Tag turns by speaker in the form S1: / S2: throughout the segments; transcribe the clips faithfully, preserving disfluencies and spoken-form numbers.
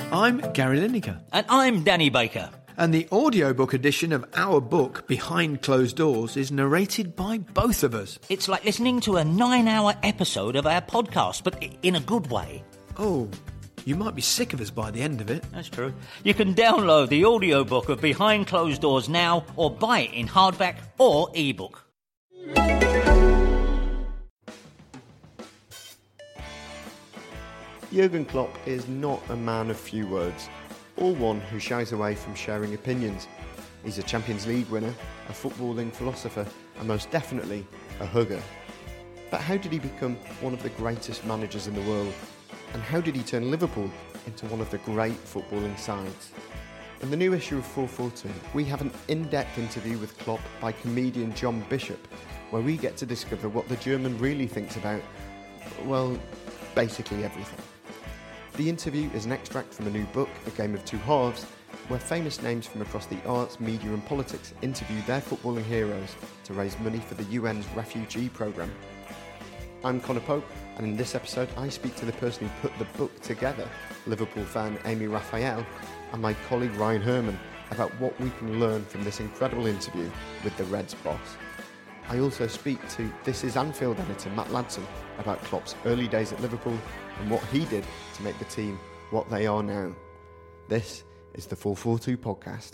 S1: I'm Gary Lineker.
S2: And I'm Danny Baker.
S1: And the audiobook edition of our book, Behind Closed Doors, is narrated by both of us.
S2: It's like listening to a nine-hour episode of our podcast, but in a good way.
S1: Oh, you might be sick of us by the end of it.
S2: That's true. You can download the audiobook of Behind Closed Doors now or buy it in hardback or ebook.
S3: Jurgen Klopp is not a man of few words, or one who shies away from sharing opinions. He's a Champions League winner, a footballing philosopher, and most definitely a hugger. But how did he become one of the greatest managers in the world? And how did he turn Liverpool into one of the great footballing sides? In the new issue of four forty, we have an in-depth interview with Klopp by comedian John Bishop, where we get to discover what the German really thinks about, well, basically everything. The interview is an extract from a new book, A Game of Two Halves, where famous names from across the arts, media and politics interview their footballing heroes to raise money for the U N's refugee programme. I'm Conor Pope, and in this episode I speak to the person who put the book together, Liverpool fan Amy Raphael, and my colleague Ryan Herman, about what we can learn from this incredible interview with the Reds boss. I also speak to This Is Anfield editor Matt Ladson about Klopp's early days at Liverpool and what he did to make the team what they are now. This is the four forty-two podcast.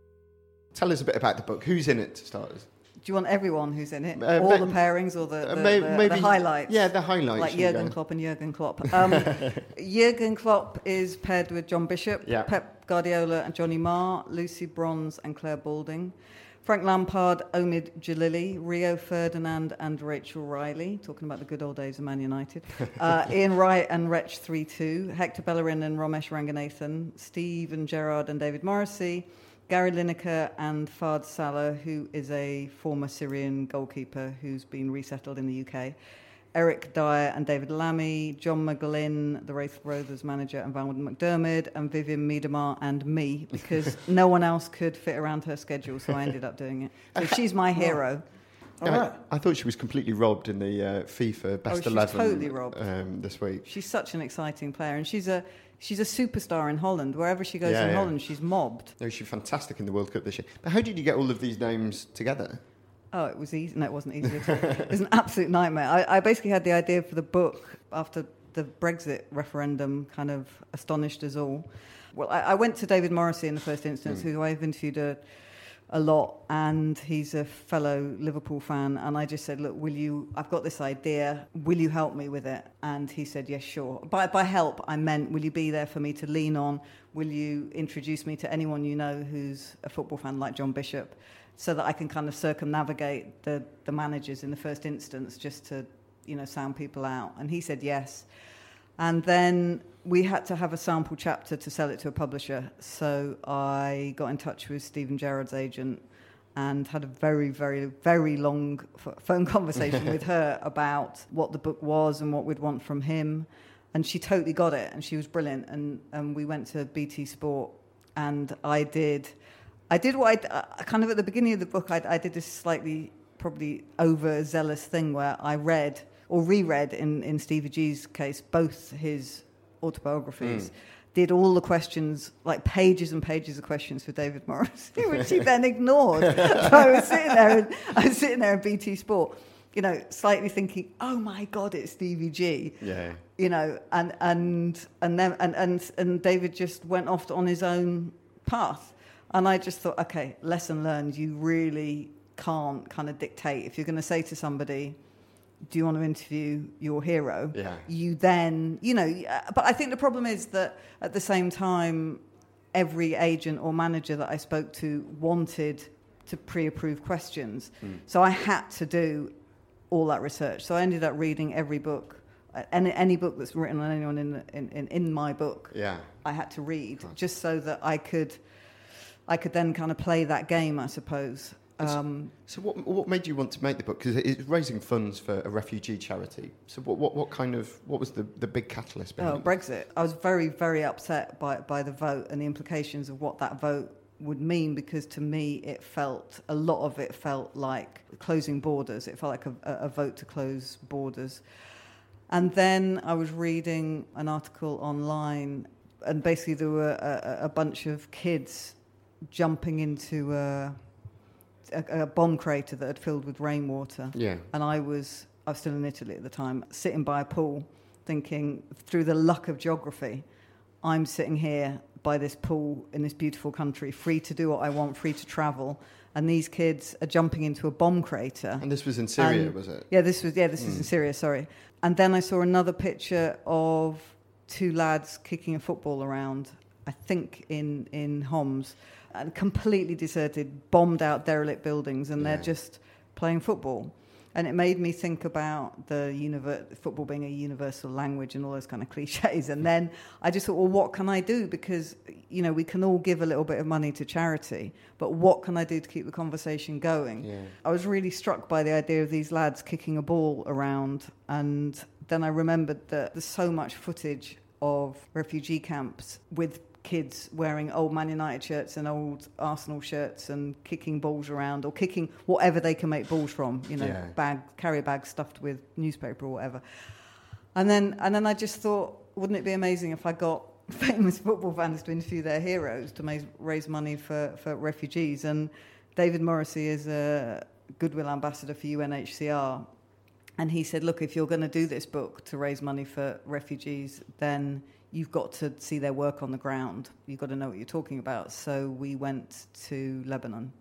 S3: Tell us a bit about the book. Who's in it, to start with?
S4: Do you want everyone who's in it?
S3: Uh,
S4: All
S3: ma-
S4: the pairings or the, the,
S3: uh, may-
S4: the,
S3: maybe,
S4: the highlights?
S3: Yeah, the highlights.
S4: Like Jurgen Klopp and Jurgen Klopp. Um, Jurgen Klopp is paired with John Bishop,
S3: yeah.
S4: Pep Guardiola and Johnny Marr, Lucy Bronze and Claire Balding, Frank Lampard, Omid Jalili, Rio Ferdinand and Rachel Riley, talking about the good old days of Man United, uh, Ian Wright and Wretch three two, Hector Bellerin and Ramesh Ranganathan, Steve and Gerrard and David Morrissey, Gary Lineker and Fard Salah, who is a former Syrian goalkeeper who's been resettled in the U K, Eric Dyer and David Lammy, John McGlynn, the Wraith Brothers manager, and Val McDermott, and Vivian Miedemar and me, because no one else could fit around her schedule, so I ended up doing it. So she's my hero.
S3: All right. I, I thought she was completely robbed in the uh, FIFA Best
S4: oh, she's
S3: eleven
S4: totally robbed.
S3: Um, this week.
S4: She's such an exciting player, and she's a she's a superstar in Holland. Wherever she goes
S3: yeah,
S4: in
S3: yeah.
S4: Holland, she's mobbed.
S3: No, she's fantastic in the World Cup this year. But how did you get all of these names together?
S4: Oh, it was easy. No, it wasn't easy at all. It was an absolute nightmare. I, I basically had the idea for the book after the Brexit referendum kind of astonished us all. Well, I, I went to David Morrissey in the first instance, mm. who I've interviewed a, a lot, and he's a fellow Liverpool fan, and I just said, look, will you, I've got this idea, will you help me with it? And he said, yes, sure. By, by help, I meant, will you be there for me to lean on? Will you introduce me to anyone you know who's a football fan like John Bishop, so that I can kind of circumnavigate the, the managers in the first instance, just to, you know, sound people out? And he said yes. And then we had to have a sample chapter to sell it to a publisher. So I got in touch with Stephen Gerrard's agent and had a very, very, very long f- phone conversation with her about what the book was and what we'd want from him. And she totally got it, and she was brilliant. And, and we went to B T Sport, and I did... I did what I uh, kind of at the beginning of the book. I, I did this slightly, probably overzealous thing where I read or reread, in, in Stevie G's case, both his autobiographies. Mm. Did all the questions, like pages and pages of questions for David Morrissey, which he then ignored. So I was sitting there, and I was sitting there at B T Sport, you know, slightly thinking, "Oh my God, it's Stevie G."
S3: Yeah.
S4: You know, and and and then and and, and David just went off on his own path. And I just thought, okay, lesson learned. You really can't kind of dictate. If you're going to say to somebody, do you want to interview your hero?
S3: Yeah.
S4: You then, you know, but I think the problem is that at the same time, every agent or manager that I spoke to wanted to pre-approve questions. Mm. So I had to do all that research. So I ended up reading every book, any, any book that's written on anyone in, the, in, in, in my book.
S3: Yeah.
S4: I had to read, just so that I could... I could then kind of play that game, I suppose. Um,
S3: so what what made you want to make the book? Because it's raising funds for a refugee charity. So what what, what kind of, what was the, the big catalyst behind
S4: oh,
S3: it?
S4: Brexit. I was very, very upset by, by the vote and the implications of what that vote would mean, because to me it felt, a lot of it felt like closing borders. It felt like a, a vote to close borders. And then I was reading an article online and basically there were a, a bunch of kids jumping into a, a, a bomb crater that had filled with rainwater.
S3: Yeah.
S4: And I was, I was still in Italy at the time, sitting by a pool, thinking, through the luck of geography, I'm sitting here by this pool in this beautiful country, free to do what I want, free to travel. And these kids are jumping into a bomb crater.
S3: And this was in Syria,
S4: and,
S3: was it?
S4: Yeah, this was yeah, this
S3: Mm.
S4: was in Syria, sorry. And then I saw another picture of two lads kicking a football around, I think in, in Homs, and completely deserted, bombed out derelict buildings, and
S3: Yeah.
S4: they're just playing football. And it made me think about the univer- football being a universal language and all those kind of cliches. And then I just thought, well, what can I do? Because, you know, we can all give a little bit of money to charity, but what can I do to keep the conversation going?
S3: Yeah.
S4: I was really struck by the idea of these lads kicking a ball around. And then I remembered that there's so much footage of refugee camps with kids wearing old Man United shirts and old Arsenal shirts and kicking balls around or kicking whatever they can make balls from, you know,
S3: Yeah.
S4: bag, carrier bags stuffed with newspaper or whatever. And then, and then I just thought, wouldn't it be amazing if I got famous football fans to interview their heroes to ma- raise money for, for refugees? And David Morrissey is a goodwill ambassador for U N H C R. And he said, look, if you're going to do this book to raise money for refugees, then you've got to see their work on the ground. You've got to know what you're talking about. So we went to Lebanon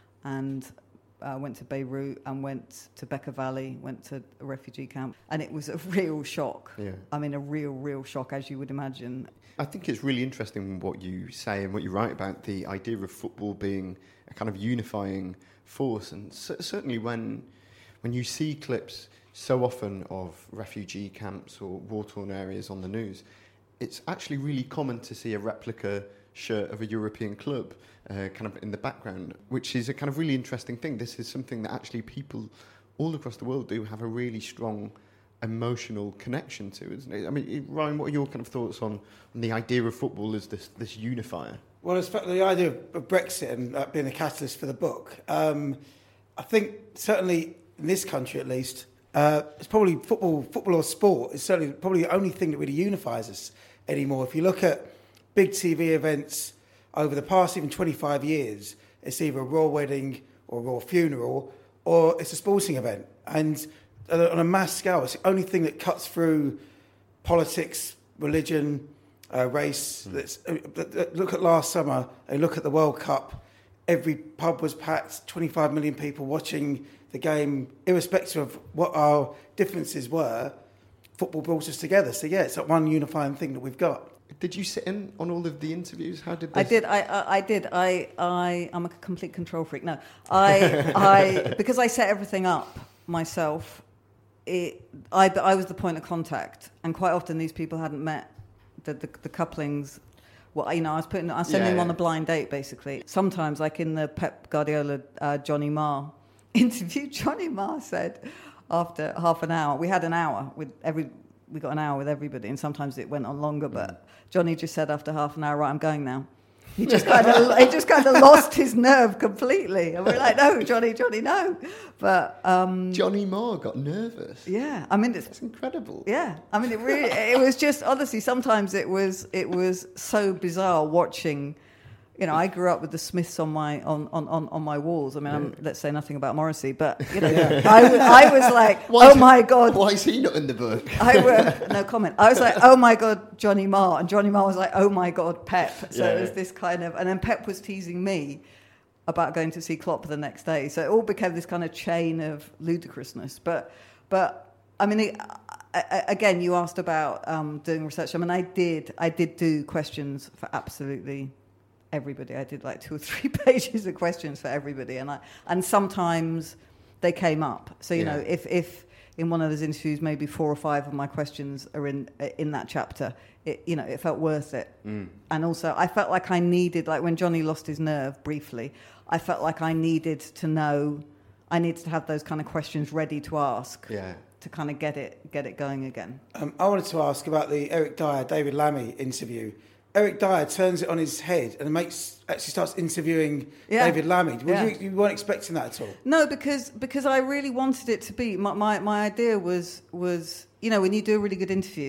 S4: and uh, went to Beirut and went to Bekaa Valley, went to a refugee camp. And it was a real shock.
S3: Yeah.
S4: I mean, a real, real shock, as you would imagine.
S3: I think it's really interesting what you say and what you write about the idea of football being a kind of unifying force. And c- certainly when when you see clips so often of refugee camps or war-torn areas on the news, it's actually really common to see a replica shirt of a European club uh, kind of in the background, which is a kind of really interesting thing. This is something that actually people all across the world do have a really strong emotional connection to, isn't it? I mean, Ryan, what are your kind of thoughts on, on the idea of football as this, this unifier?
S5: Well, it's the idea of Brexit and uh, being a catalyst for the book. Um, I think certainly in this country, at least, uh, it's probably football, football or sport is certainly probably the only thing that really unifies us anymore. If you look at big T V events over the past even twenty-five years, it's either a royal wedding or a royal funeral, or it's a sporting event. And on a mass scale, it's the only thing that cuts through politics, religion, uh, race. Mm. Let's, uh, look at last summer and look at the World Cup. Every pub was packed, twenty-five million people watching the game, irrespective of what our differences were. Football brought us together. So, yeah, it's that one unifying thing that we've got.
S3: Did you sit in on all of the interviews? How did this...
S4: I did. I, I, I did. I, I, I'm a complete control freak. No, I, I, because I set everything up myself. It, I, I was the point of contact, and quite often these people hadn't met the, the, the couplings. Well, you know, I was putting, I was sending
S3: Yeah,
S4: them on
S3: yeah.
S4: a blind date, basically. Sometimes, like in the Pep Guardiola, uh, Johnny Marr interview, Johnny Marr said after half an hour, we had an hour with every, we got an hour with everybody, and sometimes it went on longer. But
S3: Mm.
S4: Johnny just said after half an hour, right, I'm going now. He just kind of, he just kind of lost his nerve completely, and we're like, no, Johnny, Johnny, no. But um,
S3: Johnny Marr got nervous.
S4: yeah, I mean, it's
S3: That's incredible.
S4: yeah, I mean, it really, it was just, honestly, sometimes it was, it was so bizarre watching, you know, I grew up with the Smiths on my, on, on, on, on my walls. I mean, I'm, let's say nothing about Morrissey, but, you know, I, was, I was like,
S3: Why
S4: oh
S3: is-
S4: my God.
S3: Why is he not in the book?
S4: I were, no comment. I was like, oh my God, Johnny Marr. And Johnny Marr was like, oh my God, Pep. So
S3: Yeah,
S4: it was
S3: yeah.
S4: this kind of, and then Pep was teasing me about going to see Klopp the next day. So it all became this kind of chain of ludicrousness. But, but I mean, it, I, I, again, you asked about um, doing research. I mean, I did, I did do questions for absolutely everybody. I did like two or three pages of questions for everybody. And I, and sometimes they came up. So, you
S3: Yeah.
S4: know, if, if in one of those interviews, maybe four or five of my questions are in, in that chapter, it, you know, it felt worth it.
S3: Mm.
S4: And also, I felt like I needed, like when Johnny lost his nerve briefly, I felt like I needed to know, I needed to have those kind of questions ready to ask
S3: Yeah.
S4: to kind of get it, get it going again.
S5: Um, I wanted to ask about the Eric Dyer, David Lammy interview. Eric Dyer turns it on his head and makes actually starts interviewing
S4: Yeah.
S5: David Lammy. Was
S4: Yeah.
S5: you, you weren't expecting that at all?
S4: No, because because I really wanted it to be, my, my, my idea was, was, you know, when you do a really good interview,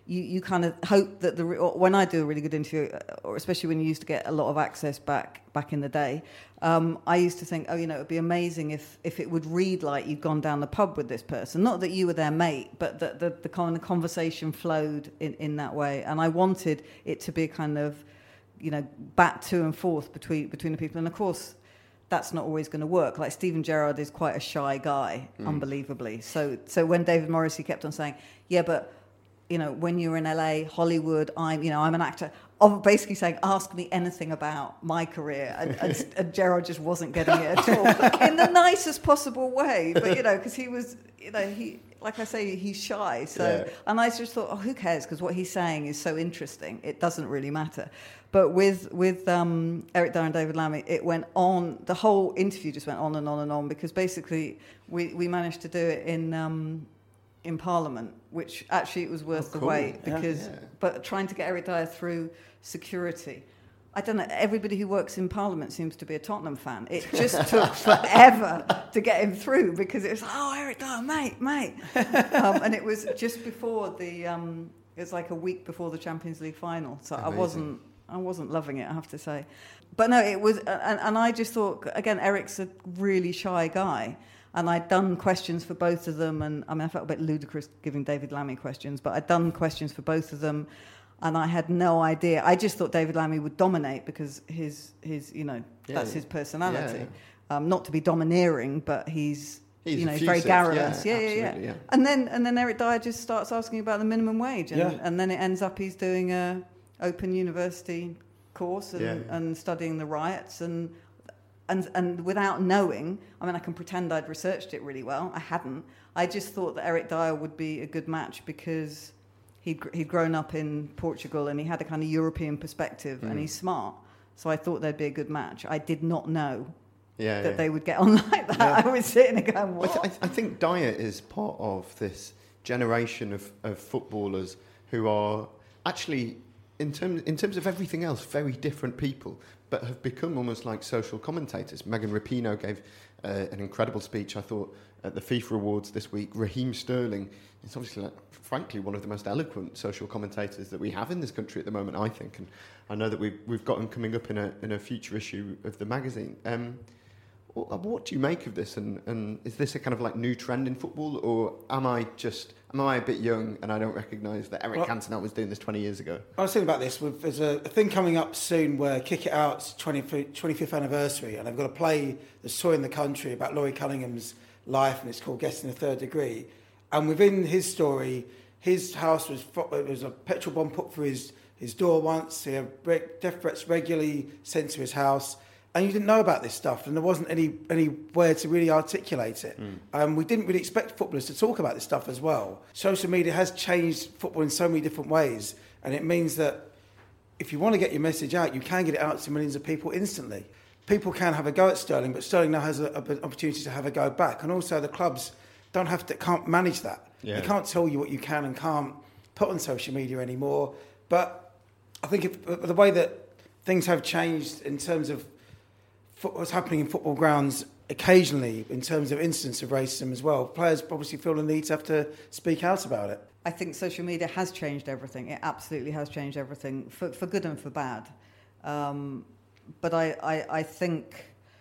S4: you, you kind of hope that the when I do a really good interview, or especially when you used to get a lot of access back back in the day, um, I used to think, oh, you know, it'd be amazing if if it would read like you'd gone down the pub with this person, not that you were their mate, but that the, the kind of conversation flowed in, in that way. And I wanted it to be a kind of, you know, back to and forth between between the people. And of course, that's not always going to work. Like Steven Gerrard is quite a shy guy, mm. unbelievably. So so when David Morrissey kept on saying, yeah, but you know, when you're in L A, Hollywood, I'm, you know, I'm an actor. Of basically saying, ask me anything about my career, and, and, and Gerrard just wasn't getting it at all in the nicest possible way. But you know, because he was, you know, he, like I say, he's shy. So, yeah. And I just thought, oh, who cares? Because what he's saying is so interesting. It doesn't really matter. But with with um, Eric Dyer and David Lammy, it went on. The whole interview just went on and on and on because basically we we managed to do it in. Um, in Parliament, which actually it was worth oh, cool. the wait because, yeah, yeah. but trying to get Eric Dyer through security, I don't know, everybody who works in Parliament seems to be a Tottenham fan. It just took forever to get him through because it was, oh, Eric Dyer, mate, mate. um, and it was just before the, um, it was like a week before the Champions League final. So Amazing. I wasn't, I wasn't loving it, I have to say. But no, it was, and, and I just thought, again, Eric's a really shy guy. And I'd done questions for both of them. And I mean, I felt a bit ludicrous giving David Lammy questions, but I'd done questions for both of them. And I had no idea. I just thought David Lammy would dominate because his, his you know, yeah, that's his personality. Yeah, yeah. Um, not to be domineering, but he's, he's you know, very garrulous. Yeah, yeah, yeah, yeah. And then and then Eric Dyer just starts asking about the minimum wage. And, yeah. and then it ends up he's doing a Open University course and, yeah. and studying the riots and... And and without knowing, I mean, I can pretend I'd researched it really well. I hadn't. I just thought that Eric Dyer would be a good match because he'd, he'd grown up in Portugal and he had a kind of European perspective mm. and he's smart. So I thought they'd be a good match. I did not know yeah, that yeah. they would get on like that. Yeah. I was sitting there going, what?
S3: I, th- I think Dyer is part of this generation of, of footballers who are actually, in terms in terms of everything else, very different people, but have become almost like social commentators. Megan Rapinoe gave uh, an incredible speech, I thought, at the FIFA Awards this week. Raheem Sterling is obviously, like, frankly, one of the most eloquent social commentators that we have in this country at the moment, I think. And I know that we've, we've got him coming up in a in a future issue of the magazine. Um, what do you make of this? And, and is this a kind of like new trend in football? Or am I just, am I a bit young and I don't recognise that Eric well, Cantona was doing this twenty years ago?
S5: I was thinking about this. There's a thing coming up soon where Kick It Out's twenty-fifth anniversary, and they've got a play that's touring the country about Laurie Cunningham's life, and it's called Guessing the Third Degree. And within his story, his house was, it was a petrol bomb put through his, his door once. He had death threats regularly sent to his house. And you didn't know about this stuff, and there wasn't any anywhere to really articulate it. Mm. Um, we didn't really expect footballers to talk about this stuff as well. Social media has changed football in so many different ways, and it means that if you want to get your message out, you can get it out to millions of people instantly. People can have a go at Sterling, but Sterling now has an opportunity to have a go back. And also the clubs don't have to, can't manage that. Yeah. They can't tell you what you can and can't put on social media anymore. But I think if, the way that things have changed in terms of what's happening in football grounds occasionally in terms of incidents of racism as well, players obviously feel the need to have to speak out about it.
S4: I think social media has changed everything. It absolutely has changed everything, for, for good and for bad. Um, but I, I, I think...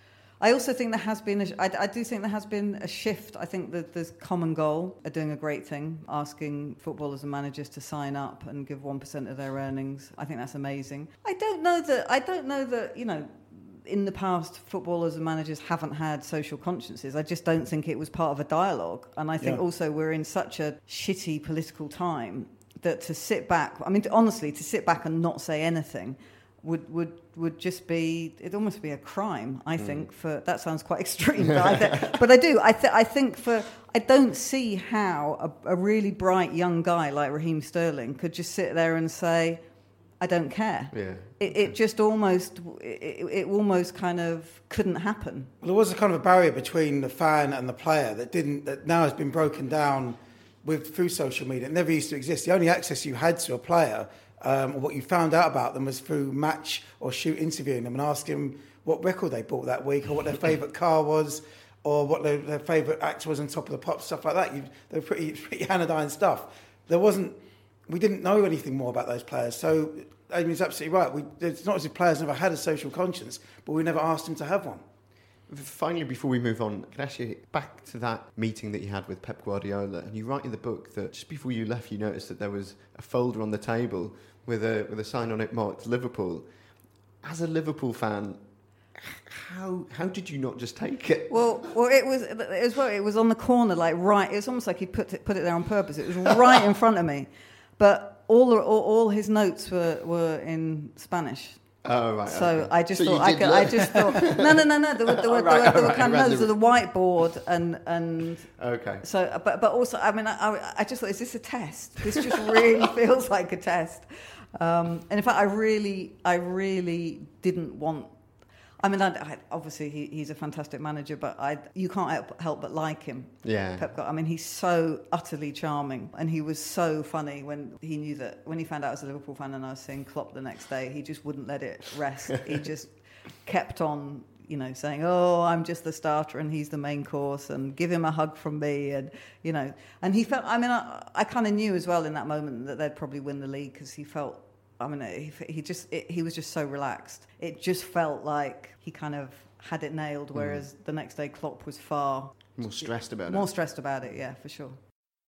S4: I also think there has been... A, I, I do think there has been a shift. I think that there's Common Goal are doing a great thing, asking footballers and managers to sign up and give one percent of their earnings. I think that's amazing. I don't know that... I don't know that, you know... In the past, footballers and managers haven't had social consciences. I just don't think it was part of a dialogue. And I think yeah. also we're in such a shitty political time that to sit back, I mean, to, honestly, to sit back and not say anything would would, would just be, it'd almost be a crime, I mm. think. For that sounds quite extreme, but I, th- but I do. I, th- I think for, I don't see how a, a really bright young guy like Raheem Sterling could just sit there and say, I don't care. Yeah. It, it just almost, it, it almost kind of couldn't happen.
S5: Well, there was a kind of a barrier between the fan and the player that didn't, that now has been broken down with through social media. It never used to exist. The only access you had to a player, um, or what you found out about them, was through match or shoot interviewing them and asking them what record they bought that week, or what their favourite car was, or what their, their favourite actor was on Top of the Pops, stuff like that. You, they were pretty, pretty anodyne stuff. There wasn't we didn't know anything more about those players. So Amy's absolutely right. We, it's not as if players never had a social conscience, but we never asked them to have one.
S3: Finally, before we move on, can I ask you back to that meeting that you had with Pep Guardiola, and you write in the book that just before you left, you noticed that there was a folder on the table with a with a sign on it marked Liverpool. As a Liverpool fan, how how did you not just take it?
S4: Well, well, it was it was well, it was on the corner, like right. It was almost like he put it, put it there on purpose. It was right in front of me, but all the, all, all his notes were, were in Spanish.
S3: Oh right.
S4: So
S3: okay.
S4: I just
S3: so
S4: thought I, could, I just thought no no no no there were there were,
S3: right,
S4: there were, there were
S3: right,
S4: kind of
S3: right,
S4: notes of the whiteboard and and
S3: okay.
S4: So but but also I mean I I just thought, is this a test? This just really feels like a test. Um, and in fact I really I really didn't want. I mean, I, I, obviously he, he's a fantastic manager, but I, you can't help, help but like him.
S3: Yeah.
S4: Pep Guardiola. I mean, he's so utterly charming, and he was so funny when he knew that when he found out I was a Liverpool fan and I was seeing Klopp the next day. He just wouldn't let it rest. He just kept on, you know, saying, "Oh, I'm just the starter, and he's the main course, and give him a hug from me," and you know, and he felt. I mean, I, I kind of knew as well in that moment that they'd probably win the league because he felt. I mean, he, he just it, he was just so relaxed. It just felt like he kind of had it nailed, whereas mm. the next day Klopp was far
S3: more stressed about
S4: more
S3: it.
S4: More stressed about it, yeah, for sure.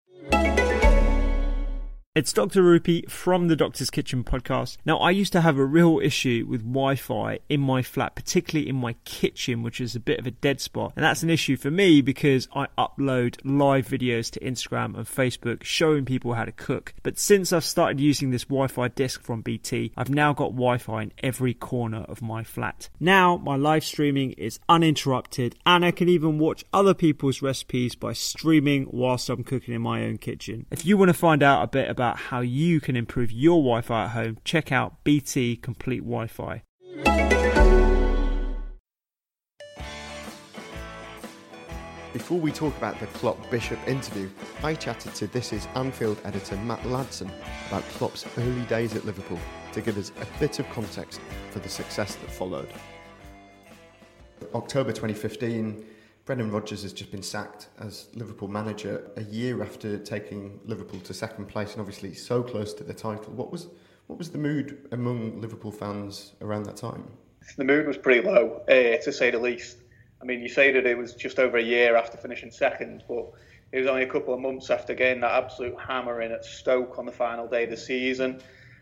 S6: It's Doctor Rupy from the Doctor's Kitchen podcast. Now, I used to have a real issue with Wi-Fi in my flat, particularly in my kitchen, which is a bit of a dead spot. And that's an issue for me because I upload live videos to Instagram and Facebook showing people how to cook. But since I've started using this Wi-Fi disc from B T, I've now got Wi-Fi in every corner of my flat. Now, my live streaming is uninterrupted and I can even watch other people's recipes by streaming whilst I'm cooking in my own kitchen. If you want to find out a bit about how you can improve your Wi-Fi at home, check out B T Complete Wi-Fi.
S3: Before we talk about the Klopp-Bishop interview, I chatted to This Is Anfield editor Matt Ladson about Klopp's early days at Liverpool to give us a bit of context for the success that followed. October twenty fifteen, Brendan Rodgers has just been sacked as Liverpool manager a year after taking Liverpool to second place and obviously so close to the title. What was what was the mood among Liverpool fans around that time?
S7: The mood was pretty low, uh, to say the least. I mean, you say that it was just over a year after finishing second, but it was only a couple of months after getting that absolute hammering at Stoke on the final day of the season.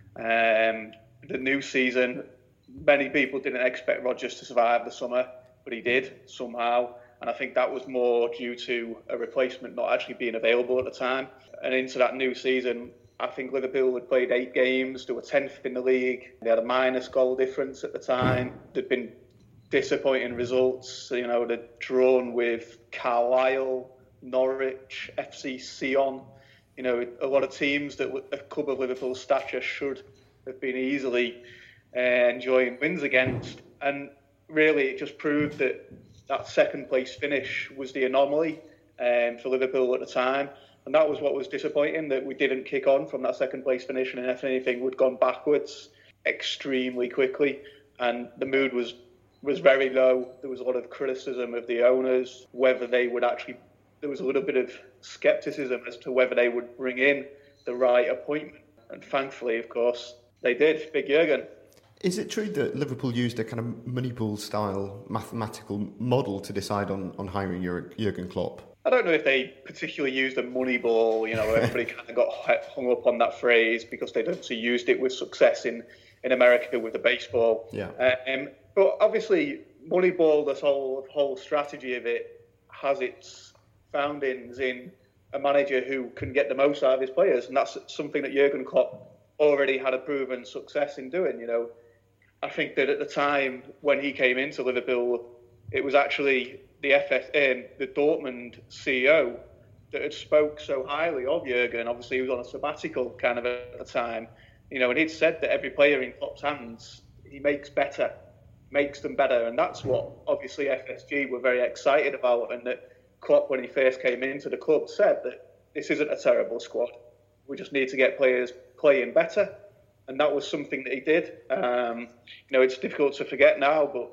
S7: Um, the new season, many people didn't expect Rodgers to survive the summer, but he did somehow. And I think that was more due to a replacement not actually being available at the time. And into that new season, I think Liverpool had played eight games. They were tenth in the league. They had a minus goal difference at the time. There'd been disappointing results. You know, they'd drawn with Carlisle, Norwich, F C Sion. You know, a lot of teams that a club of Liverpool's stature should have been easily uh, enjoying wins against. And really, it just proved that that second place finish was the anomaly um, for Liverpool at the time. And that was what was disappointing, that we didn't kick on from that second place finish, and if anything, we'd gone backwards extremely quickly. And the mood was, was very low. There was a lot of criticism of the owners, whether they would actually, there was a little bit of scepticism as to whether they would bring in the right appointment. And thankfully, of course, they did. Big Jurgen.
S3: Is it true that Liverpool used a kind of Moneyball-style mathematical model to decide on, on hiring Jurgen Klopp?
S7: I don't know if they particularly used a Moneyball. You know, everybody kind of got hung up on that phrase because they'd obviously used it with success in, in America with the baseball.
S3: Yeah.
S7: Um, but obviously, Moneyball, this whole whole strategy of it, has its foundings in a manager who can get the most out of his players, and that's something that Jurgen Klopp already had a proven success in doing. You know, I think that at the time when he came into Liverpool, it was actually the F S, um, the Dortmund C E O that had spoke so highly of Jurgen. Obviously, he was on a sabbatical kind of at the time, you know, and he'd said that every player in Klopp's hands, he makes better, makes them better, and that's what obviously F S G were very excited about. And that Klopp, when he first came into the club, said that this isn't a terrible squad. We just need to get players playing better. And that was something that he did. Um, you know, it's difficult to forget now, but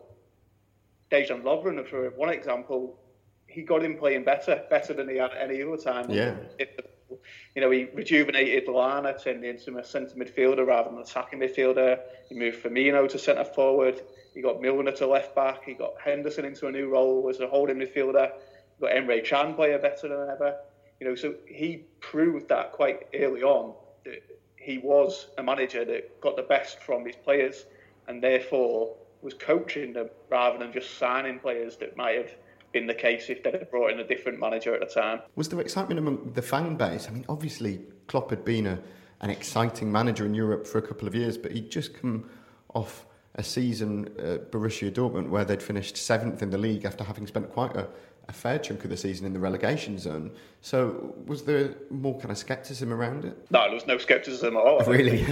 S7: Dejan Lovren, for one example, he got him playing better, better than he had any other time
S3: yeah.
S7: in the You know, he rejuvenated Lallana, turned into a centre midfielder rather than an attacking midfielder. He moved Firmino to centre forward. He got Milner to left back. He got Henderson into a new role as a holding midfielder. He got Emre Can player better than ever. You know, so he proved that quite early on that he was a manager that got the best from his players and therefore was coaching them rather than just signing players that might have been the case if they'd have brought in a different manager at the time.
S3: Was there excitement among the fan base? I mean, obviously, Klopp had been a, an exciting manager in Europe for a couple of years, but he'd just come off a season at Borussia Dortmund where they'd finished seventh in the league after having spent quite a, a fair chunk of the season in the relegation zone. So was there more kind of scepticism around it?
S7: No, there was no scepticism at all.
S3: Really?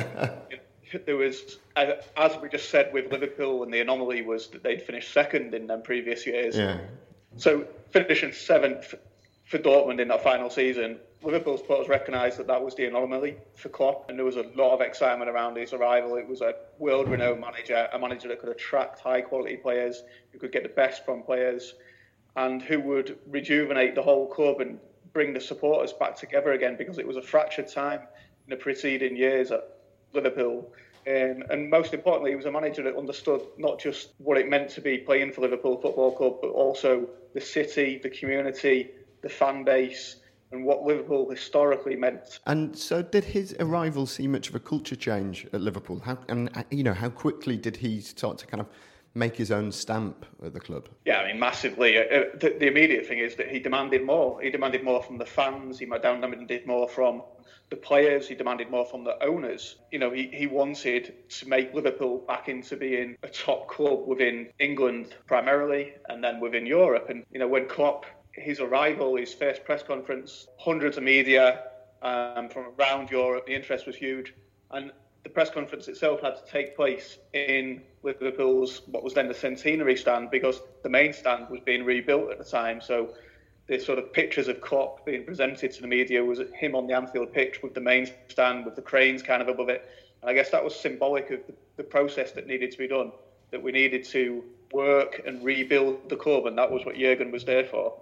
S7: There was, as we just said with Liverpool, and the anomaly was that they'd finished second in them previous years.
S3: Yeah.
S7: So finishing seventh for Dortmund in that final season, Liverpool supporters recognised that that was the anomaly for Klopp, and there was a lot of excitement around his arrival. It was a world-renowned manager, a manager that could attract high-quality players, who could get the best from players, and who would rejuvenate the whole club and bring the supporters back together again, because it was a fractured time in the preceding years at Liverpool. Um, and most importantly, he was a manager that understood not just what it meant to be playing for Liverpool Football Club, but also the city, the community, the fan base, and what Liverpool historically meant.
S3: And so did his arrival see much of a culture change at Liverpool? How, and, you know, how quickly did he start to kind of make his own stamp at the club?
S7: Yeah, I mean, massively. Uh, the, the immediate thing is that he demanded more. He demanded more from the fans. He demanded more from the players. He demanded more from the owners. You know, he, he wanted to make Liverpool back into being a top club within England primarily, and then within Europe. And, you know, when Klopp, his arrival, his first press conference, hundreds of media um, from around Europe, the interest was huge. And the press conference itself had to take place in Liverpool's, what was then the Centenary stand, because the main stand was being rebuilt at the time. So the sort of pictures of Klopp being presented to the media was him on the Anfield pitch with the main stand, with the cranes kind of above it. And I guess that was symbolic of the, the process that needed to be done, that we needed to work and rebuild the club, and that was what Jurgen was there for.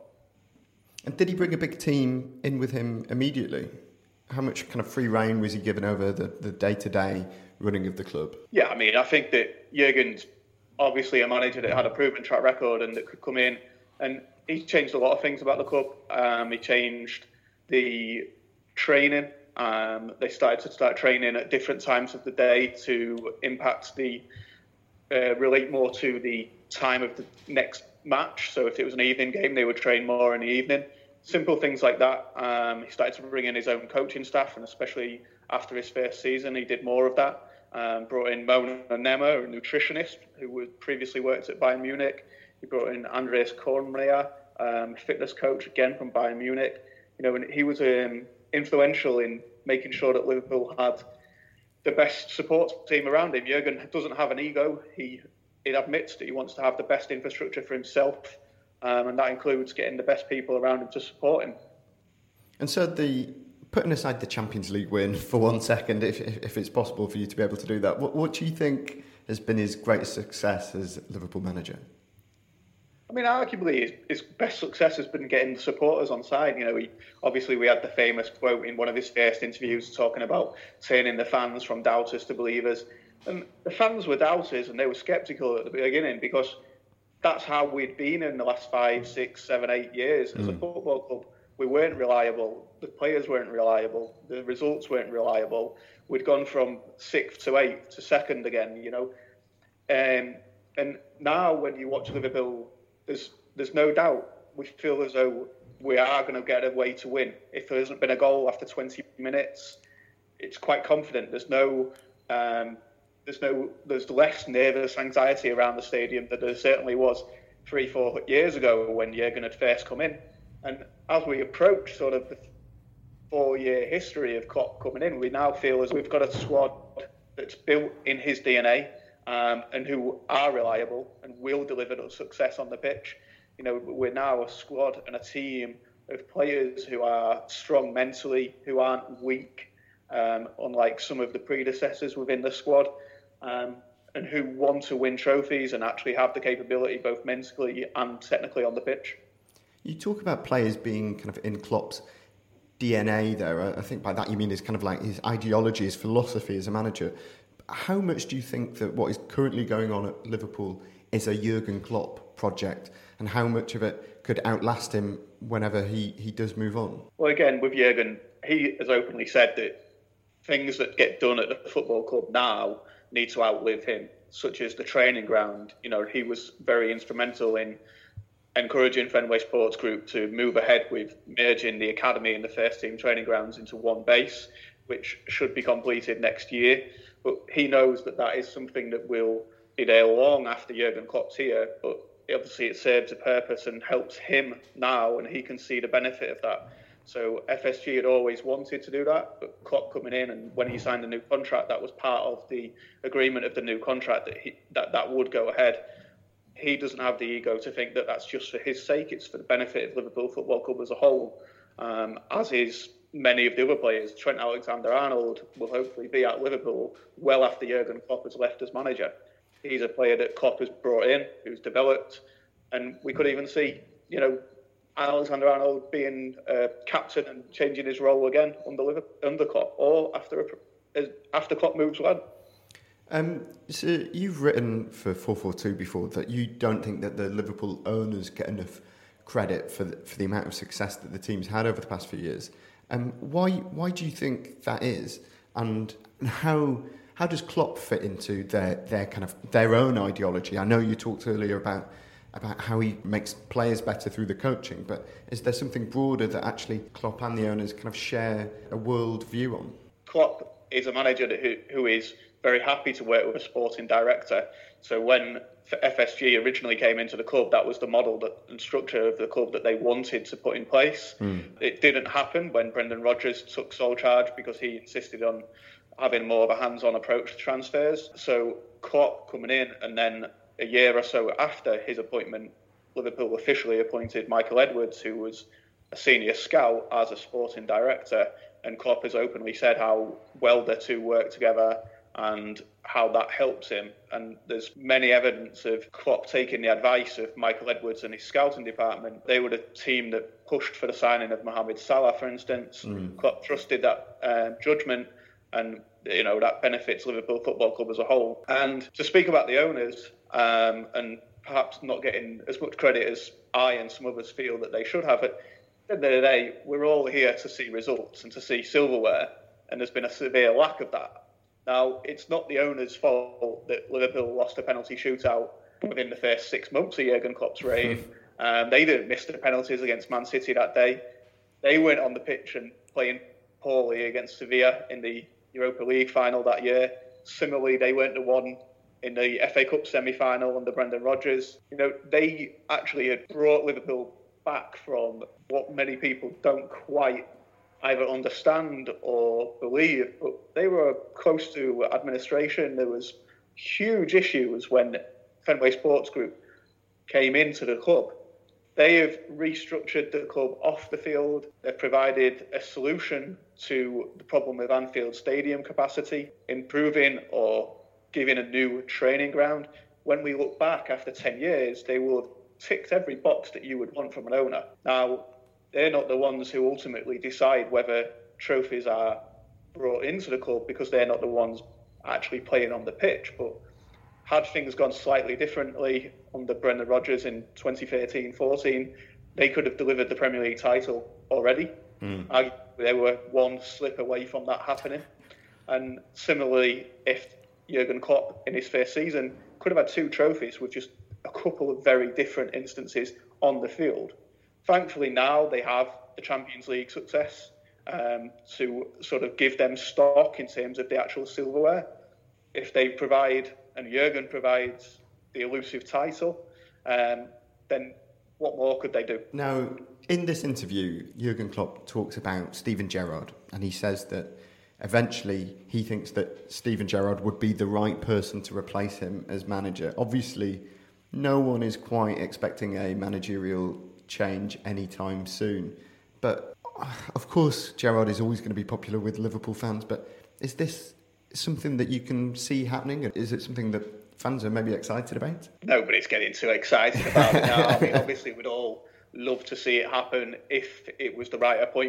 S3: And did he bring a big team in with him immediately? How much kind of free rein was he given over the, the day-to-day running of the club?
S7: Yeah, I mean, I think that Jurgen's obviously a manager that had a proven track record and that could come in, and he changed a lot of things about the club. Um, he changed the training. Um, they started to start training at different times of the day to impact the, uh, relate more to the time of the next match. So if it was an evening game, they would train more in the evening. Simple things like that. Um, he started to bring in his own coaching staff, and especially after his first season, he did more of that. Um, brought in Mona Nema, a nutritionist who had previously worked at Bayern Munich. He brought in Andreas Kornmeier, um, fitness coach again from Bayern Munich. You know, and he was um, influential in making sure that Liverpool had the best support team around him. Jurgen doesn't have an ego. He, he admits that he wants to have the best infrastructure for himself. Um, and that includes getting the best people around him to support him. And
S3: so, the putting aside the Champions League win for one second, if, if, if it's possible for you to be able to do that, what, what do you think has been his greatest success as Liverpool manager?
S7: I mean, arguably, his, his best success has been getting the supporters on side. You know, he, obviously we had the famous quote in one of his first interviews talking about turning the fans from doubters to believers. And the fans were doubters and they were sceptical at the beginning because that's how we'd been in the last five, six, seven, eight years as mm. a football club. We weren't reliable. The players weren't reliable. The results weren't reliable. We'd gone from sixth to eighth to second again, you know. Um, and now when you watch Liverpool, there's there's no doubt we feel as though we are going to get a way to win. If there hasn't been a goal after twenty minutes, it's quite confident. There's no... Um, There's no, there's less nervous anxiety around the stadium than there certainly was three, four years ago when Jurgen had first come in. And as we approach sort of the four-year history of Klopp coming in, we now feel as we've got a squad that's built in his D N A um, and who are reliable and will deliver the success on the pitch. You know, we're now a squad and a team of players who are strong mentally, who aren't weak, um, unlike some of the predecessors within the squad. Um, and who want to win trophies and actually have the capability both mentally and technically on the pitch.
S3: You talk about players being kind of in Klopp's D N A there. I think by that you mean his kind of like his ideology, his philosophy as a manager. How much do you think that what is currently going on at Liverpool is a Jurgen Klopp project, and how much of it could outlast him whenever he, he does move on?
S7: Well, again, with Jurgen, he has openly said that things that get done at the football club now need to outlive him, such as the training ground. You know, he was very instrumental in encouraging Fenway Sports Group to move ahead with merging the academy and the first team training grounds into one base, which should be completed next year. But he knows that that is something that will be there long after Jurgen Klopp's here, but obviously it serves a purpose and helps him now, and he can see the benefit of that. So F S G had always wanted to do that, but Klopp coming in, and when he signed the new contract, that was part of the agreement of the new contract, that he, that, that would go ahead. He doesn't have the ego to think that that's just for his sake, it's for the benefit of Liverpool Football Club as a whole, um, as is many of the other players. Trent Alexander-Arnold will hopefully be at Liverpool well after Jurgen Klopp has left as manager. He's a player that Klopp has brought in, who's developed, and we could even see, you know, Alexander-Arnold being uh, captain and changing his role again under Liverpool, under Klopp, or after a, after Klopp moves on.
S3: Um, so you've written for four forty-two before that you don't think that the Liverpool owners get enough credit for the, for the amount of success that the team's had over the past few years. Um, why why do you think that is, and how how does Klopp fit into their their kind of their own ideology? I know you talked earlier about about how he makes players better through the coaching, but is there something broader that actually Klopp and the owners kind of share a world view on?
S7: Klopp is a manager that, who, who is very happy to work with a sporting director. So when F S G originally came into the club, that was the model that, and structure of the club that they wanted to put in place. Mm. It didn't happen when Brendan Rodgers took sole charge because he insisted on having more of a hands-on approach to transfers. So Klopp coming in, and then a year or so after his appointment, Liverpool officially appointed Michael Edwards, who was a senior scout, as a sporting director. And Klopp has openly said how well the two work together and how that helps him. And there's many evidence of Klopp taking the advice of Michael Edwards and his scouting department. They were the team that pushed for the signing of Mohamed Salah, for instance. Mm. Klopp trusted that uh, judgment, and you know that benefits Liverpool Football Club as a whole. And to speak about the owners, um, and perhaps not getting as much credit as I and some others feel that they should have, at the end of the day, we're all here to see results and to see silverware, and there's been a severe lack of that. Now, it's not the owners' fault that Liverpool lost a penalty shootout within the first six months of Jurgen Klopp's reign. um, they didn't miss the penalties against Man City that day. They went on the pitch and playing poorly against Sevilla in the Europa League final that year. Similarly, they weren't the one in the F A Cup semi-final under Brendan Rodgers. You know, they actually had brought Liverpool back from what many people don't quite either understand or believe, but they were close to administration. There was huge issues when Fenway Sports Group came into the club. They have restructured the club off the field. They've provided a solution to the problem with Anfield Stadium capacity, improving or giving a new training ground. When we look back after ten years, they will have ticked every box that you would want from an owner. Now, they're not the ones who ultimately decide whether trophies are brought into the club, because they're not the ones actually playing on the pitch. But had things gone slightly differently under Brendan Rodgers in twenty thirteen fourteen, they could have delivered the Premier League title already. Mm. They were one slip away from that happening. And similarly, if Jurgen Klopp in his first season could have had two trophies with just a couple of very different instances on the field. Thankfully now they have the Champions League success um, to sort of give them stock in terms of the actual silverware. If they provide, and Jurgen provides, the elusive title, um, then what more could they do?
S3: Now, in this interview, Jurgen Klopp talks about Steven Gerrard, and he says that eventually he thinks that Steven Gerrard would be the right person to replace him as manager. Obviously, no one is quite expecting a managerial change anytime soon. But, of course, Gerrard is always going to be popular with Liverpool fans, but is this something that you can see happening? Is it something that fans are maybe excited about?
S7: Nobody's getting too excited about it now. I mean, obviously, we'd all love to see it happen if it was the right appointment.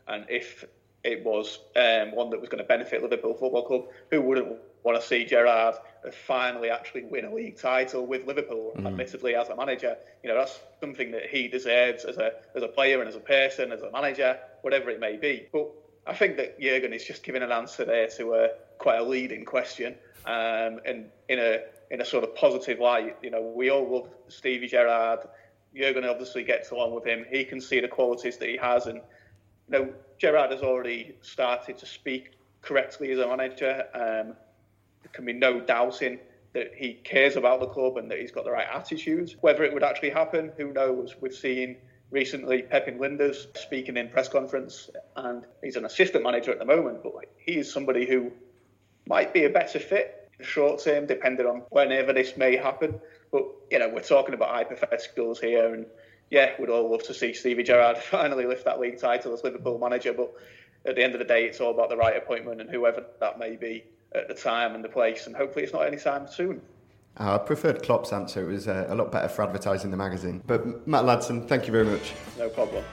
S7: And if it was um, one that was going to benefit Liverpool Football Club, who wouldn't want to see Gerrard finally actually win a league title with Liverpool, mm. admittedly as a manager? You know, that's something that he deserves as a as a player and as a person, as a manager, whatever it may be. But I think that Jurgen is just giving an answer there to a quite a leading question, um, and in a in a sort of positive light. You know, we all love Stevie Gerrard. Jurgen obviously gets along with him. He can see the qualities that he has, and you know, Gerrard has already started to speak correctly as a manager. Um, there can be no doubting that he cares about the club and that he's got the right attitude. Whether it would actually happen, who knows? We've seen recently Pepin Linders speaking in press conference, and he's an assistant manager at the moment, but he is somebody who might be a better fit in the short term, depending on whenever this may happen. But, you know, we're talking about hypotheticals here, and yeah, we'd all love to see Stevie Gerrard finally lift that league title as Liverpool manager, but at the end of the day, it's all about the right appointment and whoever that may be at the time and the place, and hopefully it's not any time soon.
S3: Uh, I preferred Klopp's answer. It was uh, a lot better for advertising the magazine. But Matt Ladson, thank you very much.
S7: No problem.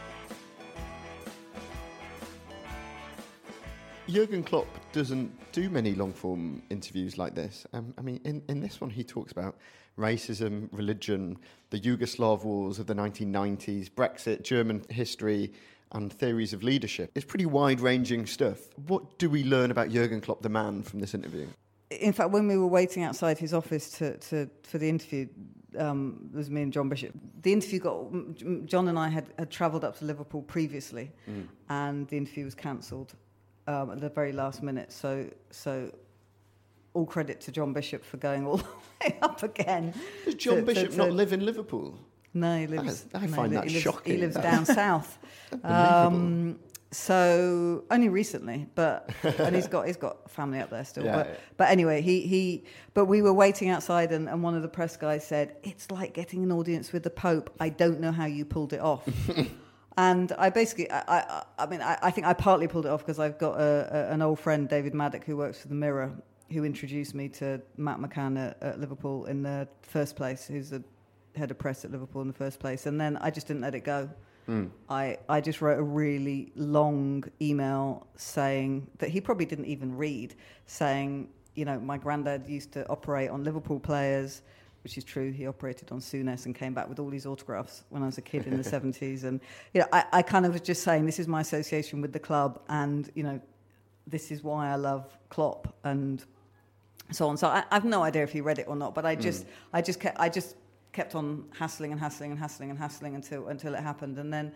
S3: Jurgen Klopp doesn't do many long-form interviews like this. Um, I mean, in, in this one, he talks about racism, religion, the Yugoslav wars of the nineteen nineties, Brexit, German history, and theories of leadership. It's pretty wide-ranging stuff. What do we learn about Jurgen Klopp, the man, from this interview?
S4: In fact, when we were waiting outside his office to, to for the interview, um, it was me and John Bishop. The interview got... John and I had, had travelled up to Liverpool previously, mm. and the interview was cancelled um, at the very last minute. So, so all credit to John Bishop for going all the way up again.
S3: Does John
S4: to,
S3: Bishop
S4: to,
S3: not
S4: to,
S3: live in Liverpool?
S4: No, he lives...
S3: I, I
S4: no,
S3: find
S4: he
S3: that
S4: lives,
S3: shocking.
S4: He lives down south.
S3: Unbelievable.
S4: Um, So only recently, but and he's got he's got family up there still.
S3: Yeah,
S4: but
S3: yeah.
S4: but anyway, he, he but we were waiting outside, and, and one of the press guys said, "It's like getting an audience with the Pope. I don't know how you pulled it off." And I basically, I I, I mean, I, I think I partly pulled it off because I've got a, a, an old friend, David Maddock, who works for the Mirror, who introduced me to Matt McCann at, at Liverpool in the first place, who's the head of press at Liverpool in the first place, and then I just didn't let it go. Mm. I, I just wrote a really long email saying that he probably didn't even read, saying, you know, my granddad used to operate on Liverpool players, which is true. He operated on Souness and came back with all these autographs when I was a kid in the seventies. And, you know, I, I kind of was just saying, this is my association with the club, and, you know, this is why I love Klopp and so on. So I, I have no idea if he read it or not, but I just, mm. I just kept, I just... kept on hassling and hassling and hassling and hassling until until it happened. And then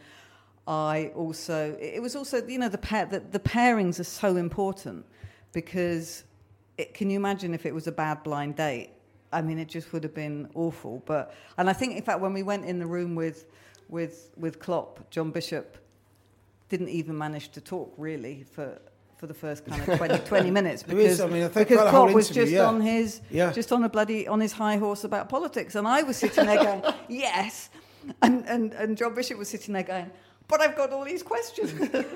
S4: I also, it was also, you know, the pair, the, the pairings are so important, because it, can you imagine if it was a bad blind date? I mean, it just would have been awful. But and I think, in fact, when we went in the room with with with Klopp, John Bishop didn't even manage to talk really for for the first kind of twenty, twenty minutes, because,
S5: is, I mean, I think
S4: because Klopp was just
S5: yeah.
S4: on his
S5: yeah.
S4: just on a bloody on his high horse about politics, and I was sitting there going yes, and, and and John Bishop was sitting there going, but I've got all these questions.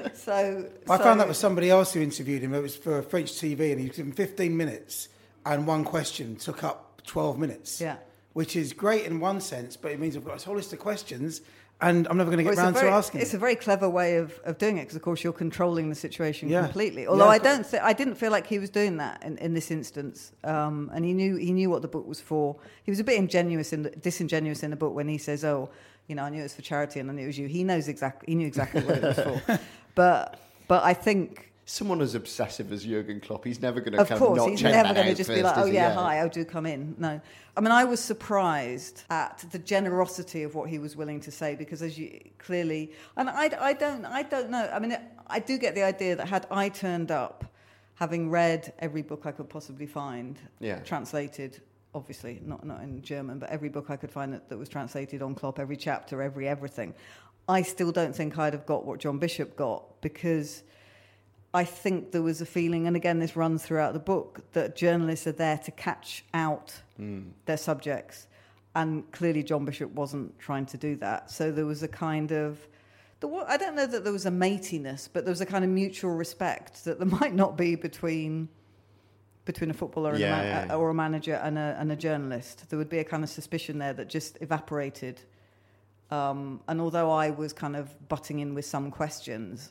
S4: so
S5: I
S4: so,
S5: found that was somebody else who interviewed him. It was for French T V, and he was given fifteen minutes, and one question took up twelve minutes.
S4: Yeah,
S5: which is great in one sense, but it means I've got this whole list of questions, and I'm never going to get
S4: well,
S5: round
S4: very,
S5: to asking.
S4: It's
S5: it.
S4: a very clever way of, of doing it, because of course you're controlling the situation
S5: yeah.
S4: completely. Although
S5: yeah,
S4: I don't, th- I didn't feel like he was doing that in, in this instance, um, and he knew he knew what the book was for. He was a bit ingenuous in the, disingenuous in the book when he says, "Oh, you know, I knew it was for charity and I knew it was you." He knows exactly. He knew exactly what it was for. But but I think.
S3: Someone as obsessive as Jurgen Klopp, he's never going to come.
S4: Of course,
S3: not
S4: he's
S3: check
S4: never
S3: that
S4: going to
S3: out
S4: just
S3: first,
S4: be like, "Oh
S3: is he?
S4: yeah,
S3: yeah,
S4: hi, oh do come in." No, I mean, I was surprised at the generosity of what he was willing to say, because as you clearly, and I, I don't, I don't know. I mean, I do get the idea that had I turned up, having read every book I could possibly find,
S3: yeah.
S4: translated, obviously not not in German, but every book I could find that, that was translated on Klopp, every chapter, every everything, I still don't think I'd have got what John Bishop got, because I think there was a feeling, and again this runs throughout the book, that journalists are there to catch out mm. their subjects, and clearly John Bishop wasn't trying to do that. So there was a kind of, the, I don't know that there was a matiness, but there was a kind of mutual respect that there might not be between between a footballer and
S3: yeah,
S4: a man,
S3: yeah, yeah.
S4: or a manager and a, and a journalist. There would be a kind of suspicion there that just evaporated. Um, and although I was kind of butting in with some questions,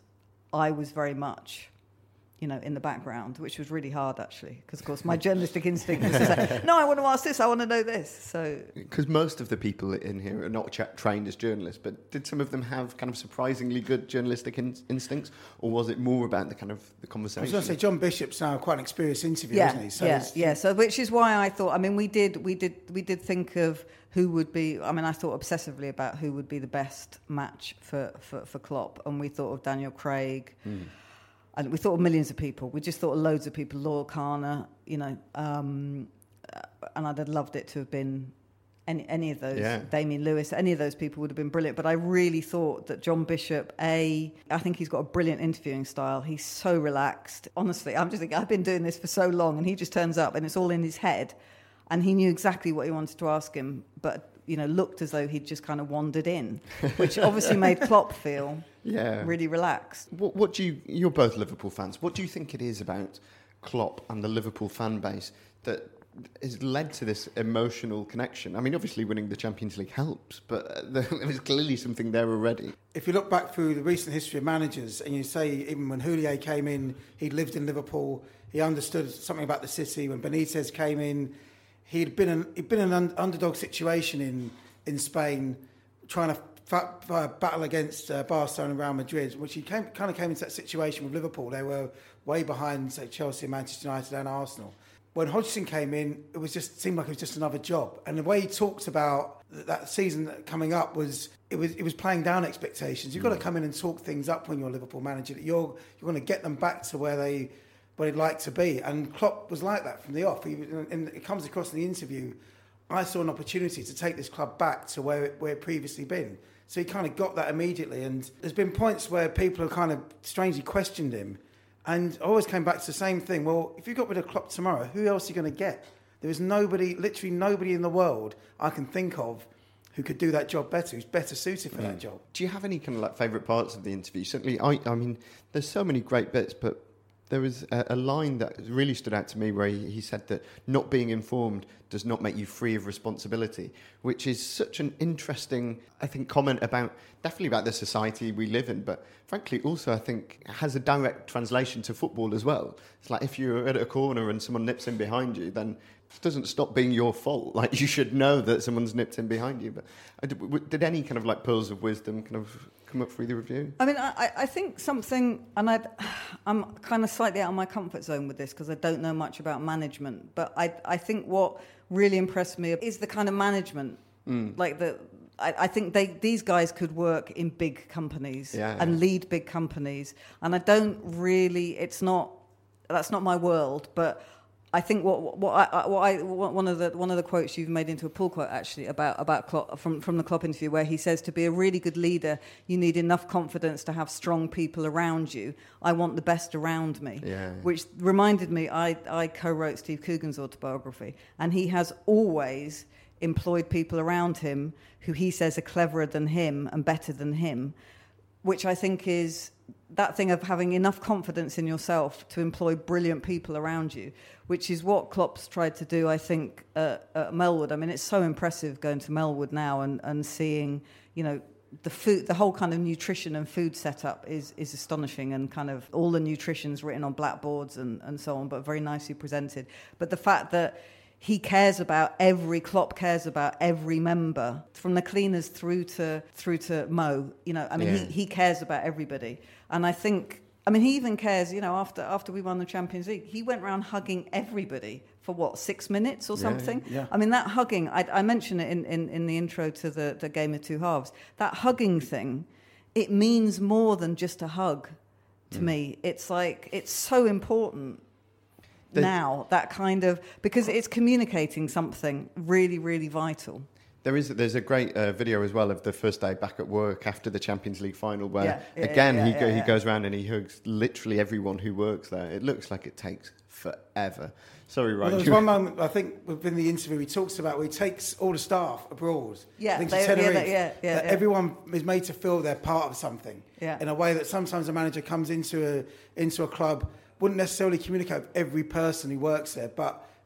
S4: I was very much, you know, in the background, which was really hard, actually, because, of course, my journalistic instinct was to say, no, I want to ask this, I want to know this. So,
S3: because most of the people in here are not tra- trained as journalists, but did some of them have kind of surprisingly good journalistic in- instincts, or was it more about the kind of the conversation?
S5: I was going to say, John Bishop's now quite an experienced interviewer,
S4: yeah,
S5: isn't he? So
S4: yeah, yeah. So, which is why I thought, I mean, we did, we did, we did think of who would be, I mean, I thought obsessively about who would be the best match for, for, for Klopp, and we thought of Daniel Craig. Mm. And we thought of millions of people. We just thought of loads of people. Laurel Kana, you know, um, uh, and I'd have loved it to have been any any of those.
S3: Yeah.
S4: Damien Lewis, any of those people would have been brilliant. But I really thought that John Bishop, A, I think he's got a brilliant interviewing style. He's so relaxed. Honestly, I'm just thinking, I've been doing this for so long, and he just turns up, and it's all in his head. And he knew exactly what he wanted to ask him, but, you know, looked as though he'd just kind of wandered in, which obviously made Klopp feel yeah. really relaxed.
S3: What, what do you, you're both Liverpool fans, what do you think it is about Klopp and the Liverpool fan base that has led to this emotional connection? I mean, obviously winning the Champions League helps, but there was clearly something there already.
S5: If you look back through the recent history of managers, and you say even when Houllier came in, he lived in Liverpool, he understood something about the city. When Benitez came in, He'd been an, he'd been in an underdog situation in, in Spain, trying to fa- fa- battle against uh, Barcelona and Real Madrid, which he came, kind of came into that situation with Liverpool. They were way behind, say, Chelsea, Manchester United and Arsenal. When Hodgson came in, it was just seemed like it was just another job. And the way he talked about that season coming up was it was it was playing down expectations. You've got to come in and talk things up when you're a Liverpool manager. That you're you're going to get them back to where they. What he'd like to be. And Klopp was like that from the off. He, and it comes across in the interview, I saw an opportunity to take this club back to where it, where it previously been. So he kind of got that immediately. And there's been points where people have kind of strangely questioned him. And I always came back to the same thing. Well, if you got rid of Klopp tomorrow, who else are you going to get? There is nobody, literally nobody in the world I can think of who could do that job better, who's better suited for mm. that job.
S3: Do you have any kind of like favourite parts of the interview? Certainly, I, I mean, there's so many great bits, but there was a, a line that really stood out to me where he, he said that not being informed does not make you free of responsibility, which is such an interesting, I think, comment about, definitely about the society we live in, but frankly also I think has a direct translation to football as well. It's like if you're at a corner and someone nips in behind you, then it doesn't stop being your fault. Like, you should know that someone's nipped in behind you. But did, did any kind of like pearls of wisdom kind of come up for either of you?
S4: I mean, I, I think something, and I'd, I'm kind of slightly out of my comfort zone with this because I don't know much about management, but I, I think what really impressed me is the kind of management, mm. like the, I, I think they, these guys could work in big companies
S3: yeah,
S4: and
S3: yeah.
S4: lead big companies. And I don't really, it's not, that's not my world, but I think what what I, what I what one of the one of the quotes you've made into a pull quote actually about about Klopp, from from the Klopp interview, where he says to be a really good leader you need enough confidence to have strong people around you. I want the best around me,
S3: yeah.
S4: which reminded me I I co-wrote Steve Coogan's autobiography, and he has always employed people around him who he says are cleverer than him and better than him, which I think is that thing of having enough confidence in yourself to employ brilliant people around you, which is what Klopp's tried to do, I think, uh, at Melwood. I mean, it's so impressive going to Melwood now and, and seeing, you know, the food, the whole kind of nutrition and food setup is is astonishing, and kind of all the nutrition's written on blackboards and, and so on, but very nicely presented. But the fact that he cares about every, Klopp cares about every member, from the cleaners through to through to Mo. You know, I mean,
S3: yeah.
S4: he, he cares about everybody. And I think, I mean, he even cares, you know, after after we won the Champions League, he went around hugging everybody for, what, six minutes or something?
S5: Yeah, yeah.
S4: I mean, that hugging, I, I mentioned it in, in, in the intro to the, the Game of Two Halves, that hugging thing, it means more than just a hug to mm. me. It's like, it's so important. The, now, that kind of, because it's communicating something really, really vital.
S3: There is, there's a great uh, video as well of the first day back at work after the Champions League final where,
S4: yeah, yeah,
S3: again,
S4: yeah,
S3: he,
S4: yeah,
S3: go,
S4: yeah.
S3: he goes around and he hugs literally everyone who works there. It looks like it takes forever. Sorry, Ryan.
S5: Well, there was one moment, I think, within the interview, he talks about where he takes all the staff abroad.
S4: Yeah,
S5: I think
S4: they,
S5: to Tenerife,
S4: yeah, yeah, yeah,
S5: that
S4: yeah.
S5: everyone is made to feel they're part of something.
S4: Yeah.
S5: In a way that sometimes a manager comes into a into a club, wouldn't necessarily communicate with every person who works there, but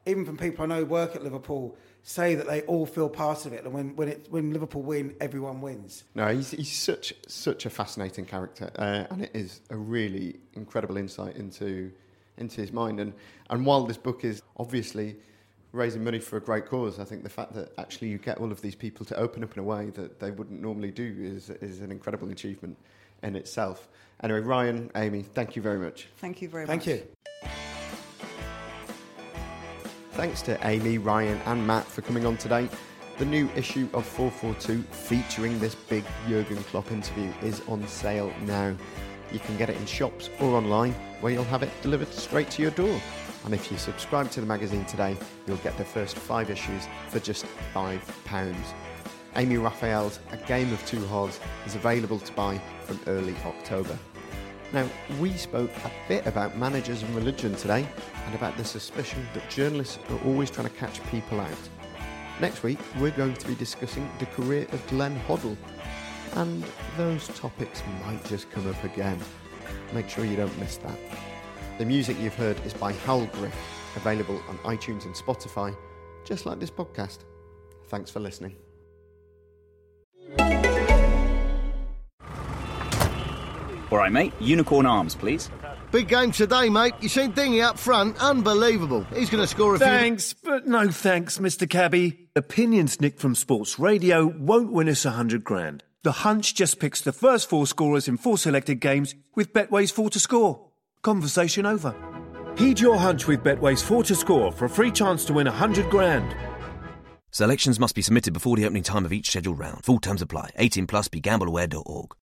S5: even from people I know who work at Liverpool, say that they all feel part of it, and when when, it, when Liverpool win, everyone wins.
S3: No, he's, he's such such a fascinating character, uh, and it is a really incredible insight into into his mind. And and while this book is obviously raising money for a great cause, I think the fact that actually you get all of these people to open up in a way that they wouldn't normally do is is an incredible achievement in itself. Anyway, Ryan, Amy, thank you very much.
S4: Thank you very
S5: Thank
S4: much.
S5: you.
S3: Thanks to Amy, Ryan and Matt for coming on today. The new issue of four forty-two featuring this big Jurgen Klopp interview is on sale now. You can get it in shops or online, where you'll have it delivered straight to your door. And if you subscribe to the magazine today, you'll get the first five issues for just five pounds. Amy Raphael's A Game of Two Halves is available to buy from early October. Now, we spoke a bit about managers and religion today, and about the suspicion that journalists are always trying to catch people out. Next week, we're going to be discussing the career of Glenn Hoddle, and those topics might just come up again. Make sure you don't miss that. The music you've heard is by Hal Griff, available on iTunes and Spotify, just like this podcast. Thanks for listening.
S8: All right, mate. Unicorn arms, please.
S9: Big game today, mate. You seen Dingy up front? Unbelievable. He's going to score a few...
S10: Thanks, but no thanks, Mister Cabby. Opinions nicked from Sports Radio won't win us a hundred grand. The Hunch just picks the first four scorers in four selected games with Betway's four to score. Conversation over. Heed your hunch with Betway's four to score for a free chance to win a hundred grand.
S11: Selections must be submitted before the opening time of each scheduled round. Full terms apply. eighteen plus. Be gamble aware dot org.